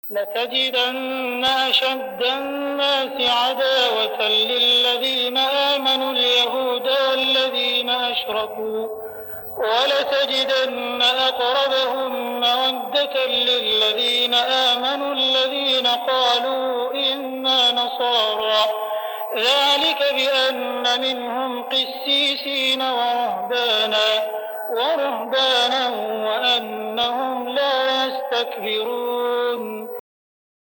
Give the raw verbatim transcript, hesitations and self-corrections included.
लतजिदन्न अशद्दन्नासि अदावतन लिल्लज़ीन आमनुल यहूद वल्लज़ीन अशरकू वलतजिदन्न अक़रबहुम मवद्दतन लिल्लज़ीन आमनुल्लज़ीन क़ालू इन्ना नसारा ज़ालिक बिअन्न मिनहुम क़िस्सीसीन वरुहबाना वरुहबाना वअन्नहुम ला यस्तकबिरून।